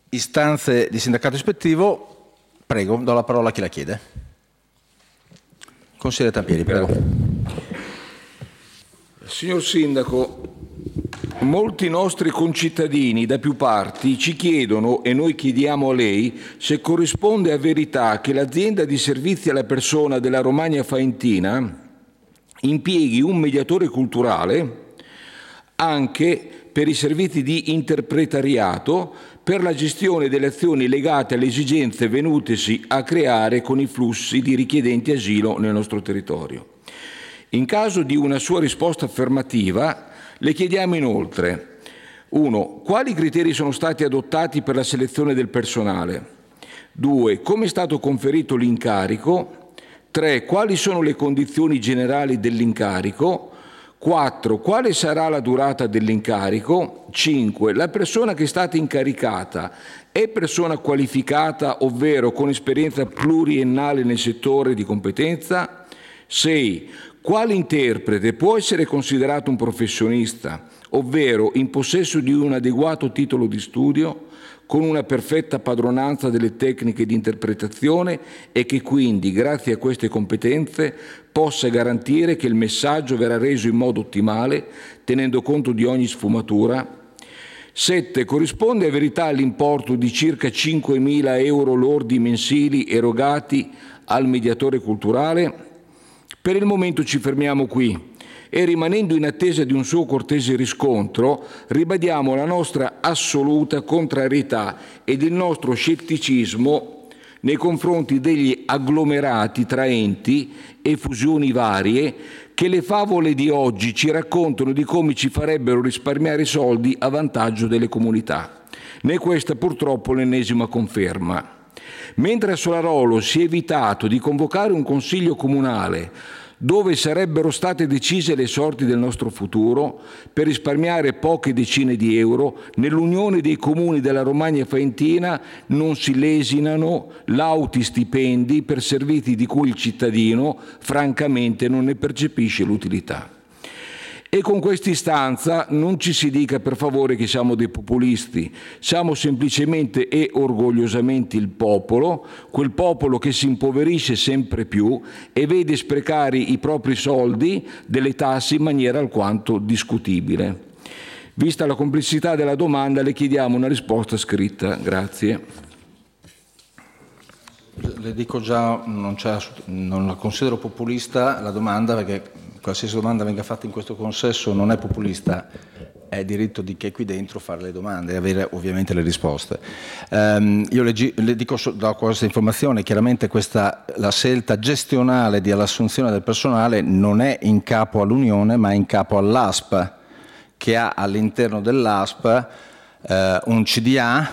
Istanze di sindacato ispettivo, prego, do la parola a chi la chiede. Consigliere Tampieri, prego. Signor Sindaco, molti nostri concittadini da più parti ci chiedono, e noi chiediamo a lei, se corrisponde a verità che l'azienda di servizi alla persona della Romagna Faentina impieghi un mediatore culturale anche per i servizi di interpretariato per la gestione delle azioni legate alle esigenze venutesi a creare con i flussi di richiedenti asilo nel nostro territorio. In caso di una sua risposta affermativa, le chiediamo inoltre: 1. Quali criteri sono stati adottati per la selezione del personale? 2. Come è stato conferito l'incarico? 3. Quali sono le condizioni generali dell'incarico? 4. Quale sarà la durata dell'incarico? 5. La persona che è stata incaricata è persona qualificata, ovvero con esperienza pluriennale nel settore di competenza? 6. Quale interprete può essere considerato un professionista, ovvero in possesso di un adeguato titolo di studio, con una perfetta padronanza delle tecniche di interpretazione e che quindi, grazie a queste competenze, possa garantire che il messaggio verrà reso in modo ottimale, tenendo conto di ogni sfumatura? 7. Corrisponde a verità l'importo di circa 5.000 euro lordi mensili erogati al mediatore culturale? Per il momento ci fermiamo qui e, rimanendo in attesa di un suo cortese riscontro, ribadiamo la nostra assoluta contrarietà ed il nostro scetticismo nei confronti degli agglomerati tra enti e fusioni varie che le favole di oggi ci raccontano di come ci farebbero risparmiare soldi a vantaggio delle comunità. Ne è questa purtroppo l'ennesima conferma. Mentre a Solarolo si è evitato di convocare un consiglio comunale dove sarebbero state decise le sorti del nostro futuro per risparmiare poche decine di euro, nell'Unione dei Comuni della Romagna Faentina non si lesinano lauti stipendi per servizi di cui il cittadino francamente non ne percepisce l'utilità. E con questa istanza non ci si dica per favore che siamo dei populisti, siamo semplicemente e orgogliosamente il popolo, quel popolo che si impoverisce sempre più e vede sprecare i propri soldi delle tasse in maniera alquanto discutibile. Vista la complessità della domanda, le chiediamo una risposta scritta. Grazie. Le dico già, non la considero populista la domanda, perché qualsiasi domanda venga fatta in questo consesso non è populista, è diritto di chi è qui dentro fare le domande e avere ovviamente le risposte. Io le dico da questa informazione, chiaramente la scelta gestionale dell'assunzione del personale non è in capo all'Unione ma è in capo all'ASP, che ha all'interno dell'ASP un CDA.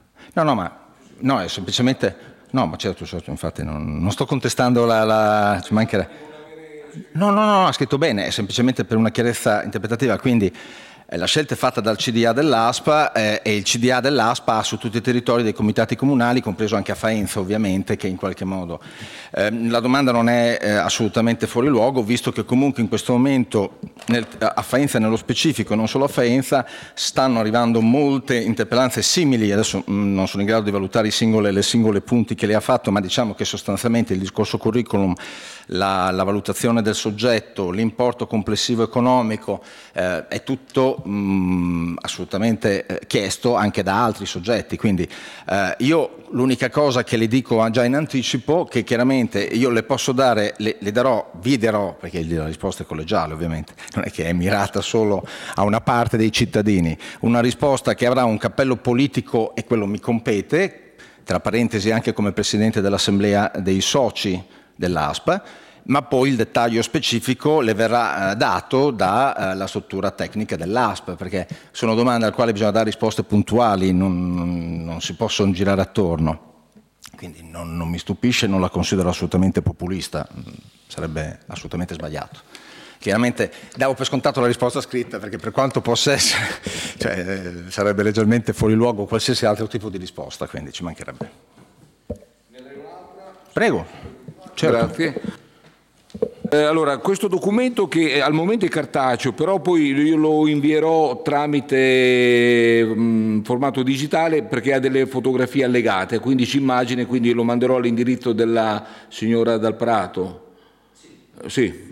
No, è semplicemente... No, ma certo, infatti non sto contestando ci mancherebbe. No, ha scritto bene, è semplicemente per una chiarezza interpretativa, quindi la scelta è fatta dal CDA dell'ASPA e il CDA dell'ASPA ha su tutti i territori dei comitati comunali, compreso anche a Faenza ovviamente, che in qualche modo... la domanda non è assolutamente fuori luogo, visto che comunque in questo momento a Faenza nello specifico, non solo a Faenza, stanno arrivando molte interpellanze simili. Adesso non sono in grado di valutare le singole punti che lei ha fatto, ma diciamo che sostanzialmente il discorso curriculum, la valutazione del soggetto, l'importo complessivo economico, è tutto assolutamente chiesto anche da altri soggetti. Quindi io l'unica cosa che le dico già in anticipo, che chiaramente io le posso dare, vi darò, perché la risposta è collegiale ovviamente, non è che è mirata solo a una parte dei cittadini, una risposta che avrà un cappello politico e quello mi compete, tra parentesi anche come Presidente dell'Assemblea dei soci dell'ASP, ma poi il dettaglio specifico le verrà dato dalla struttura tecnica dell'ASP, perché sono domande alle quali bisogna dare risposte puntuali, non si possono girare attorno. Quindi non mi stupisce, non la considero assolutamente populista, sarebbe assolutamente sbagliato. Chiaramente davo per scontato la risposta scritta, perché per quanto possa essere, sarebbe leggermente fuori luogo qualsiasi altro tipo di risposta, quindi ci mancherebbe. Prego. Certo. Grazie. Allora, questo documento che al momento è cartaceo, però poi io lo invierò tramite formato digitale perché ha delle fotografie allegate, 15 immagini, quindi lo manderò all'indirizzo della signora Dal Prato. Sì.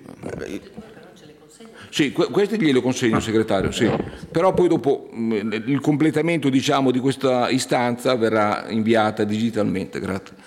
Sì, questi glielo consegno, segretario, sì. Però poi dopo il completamento, diciamo, di questa istanza verrà inviata digitalmente. Grazie.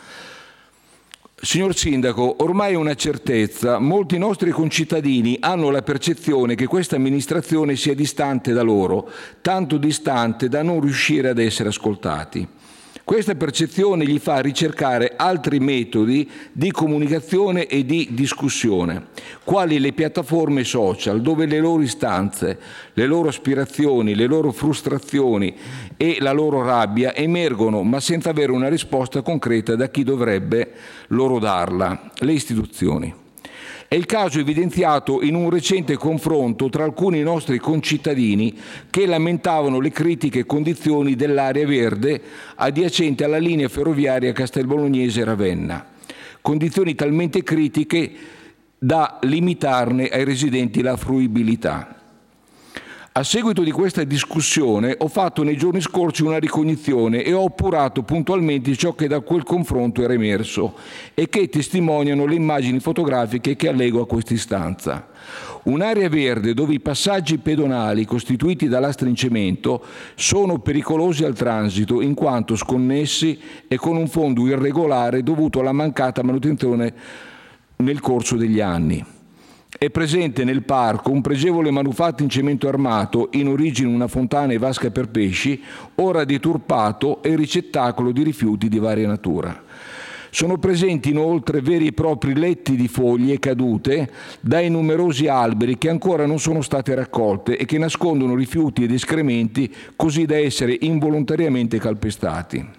Signor Sindaco, ormai è una certezza, molti nostri concittadini hanno la percezione che questa amministrazione sia distante da loro, tanto distante da non riuscire ad essere ascoltati. Questa percezione gli fa ricercare altri metodi di comunicazione e di discussione, quali le piattaforme social, dove le loro istanze, le loro aspirazioni, le loro frustrazioni e la loro rabbia emergono, ma senza avere una risposta concreta da chi dovrebbe loro darla, le istituzioni. È il caso evidenziato in un recente confronto tra alcuni nostri concittadini che lamentavano le critiche condizioni dell'area verde adiacente alla linea ferroviaria Castelbolognese-Ravenna, condizioni talmente critiche da limitarne ai residenti la fruibilità. A seguito di questa discussione ho fatto nei giorni scorsi una ricognizione e ho appurato puntualmente ciò che da quel confronto era emerso e che testimoniano le immagini fotografiche che allego a questa istanza. Un'area verde dove i passaggi pedonali costituiti dall'astrincemento sono pericolosi al transito in quanto sconnessi e con un fondo irregolare dovuto alla mancata manutenzione nel corso degli anni. È presente nel parco un pregevole manufatto in cemento armato, in origine una fontana e vasca per pesci, ora deturpato e ricettacolo di rifiuti di varia natura. Sono presenti inoltre veri e propri letti di foglie cadute dai numerosi alberi che ancora non sono state raccolte e che nascondono rifiuti ed escrementi così da essere involontariamente calpestati.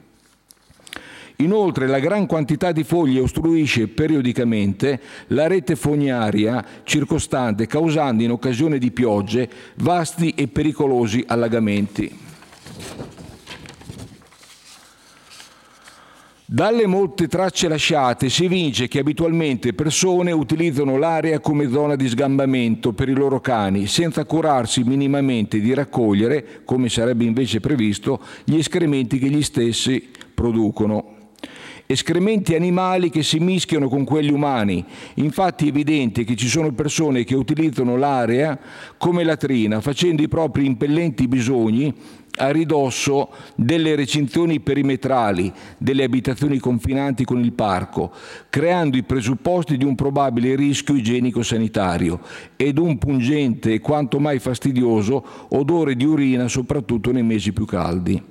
Inoltre la gran quantità di foglie ostruisce periodicamente la rete fognaria circostante, causando in occasione di piogge vasti e pericolosi allagamenti. Dalle molte tracce lasciate si evince che abitualmente persone utilizzano l'area come zona di sgambamento per i loro cani, senza curarsi minimamente di raccogliere, come sarebbe invece previsto, gli escrementi che gli stessi producono. Escrementi animali che si mischiano con quelli umani. Infatti è evidente che ci sono persone che utilizzano l'area come latrina, facendo i propri impellenti bisogni a ridosso delle recinzioni perimetrali delle abitazioni confinanti con il parco, creando i presupposti di un probabile rischio igienico-sanitario ed un pungente e quanto mai fastidioso odore di urina, soprattutto nei mesi più caldi.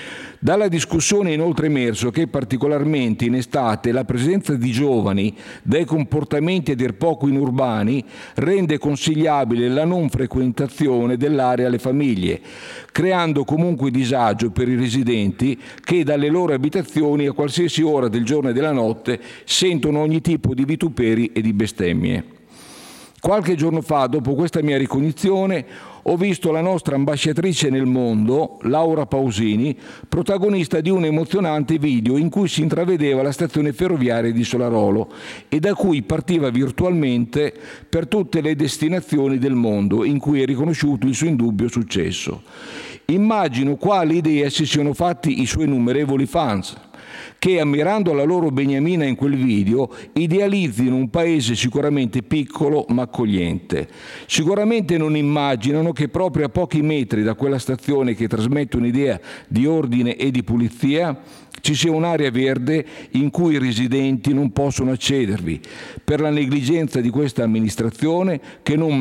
Dalla discussione è inoltre emerso che particolarmente in estate la presenza di giovani dai comportamenti a dir poco inurbani rende consigliabile la non frequentazione dell'area alle famiglie, creando comunque disagio per i residenti che dalle loro abitazioni a qualsiasi ora del giorno e della notte sentono ogni tipo di vituperi e di bestemmie. Qualche giorno fa, dopo questa mia ricognizione, ho visto la nostra ambasciatrice nel mondo, Laura Pausini, protagonista di un emozionante video in cui si intravedeva la stazione ferroviaria di Solarolo e da cui partiva virtualmente per tutte le destinazioni del mondo in cui è riconosciuto il suo indubbio successo. Immagino quali idee si siano fatti i suoi innumerevoli fans, che ammirando la loro beniamina in quel video idealizzino un paese sicuramente piccolo ma accogliente. Sicuramente non immaginano che proprio a pochi metri da quella stazione che trasmette un'idea di ordine e di pulizia ci sia un'area verde in cui i residenti non possono accedervi per la negligenza di questa amministrazione che non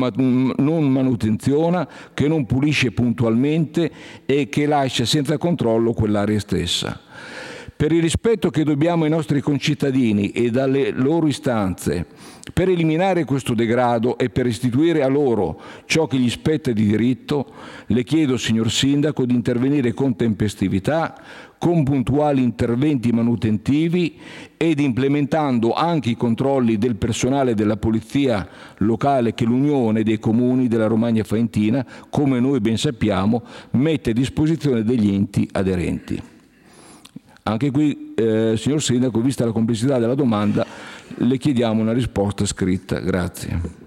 manutenziona, che non pulisce puntualmente e che lascia senza controllo quell'area stessa. Per il rispetto che dobbiamo ai nostri concittadini e dalle loro istanze, per eliminare questo degrado e per restituire a loro ciò che gli spetta di diritto, le chiedo, signor Sindaco, di intervenire con tempestività, con puntuali interventi manutentivi ed implementando anche i controlli del personale della polizia locale che l'Unione dei Comuni della Romagna Faentina, come noi ben sappiamo, mette a disposizione degli enti aderenti. Anche qui, signor Sindaco, vista la complessità della domanda, le chiediamo una risposta scritta. Grazie.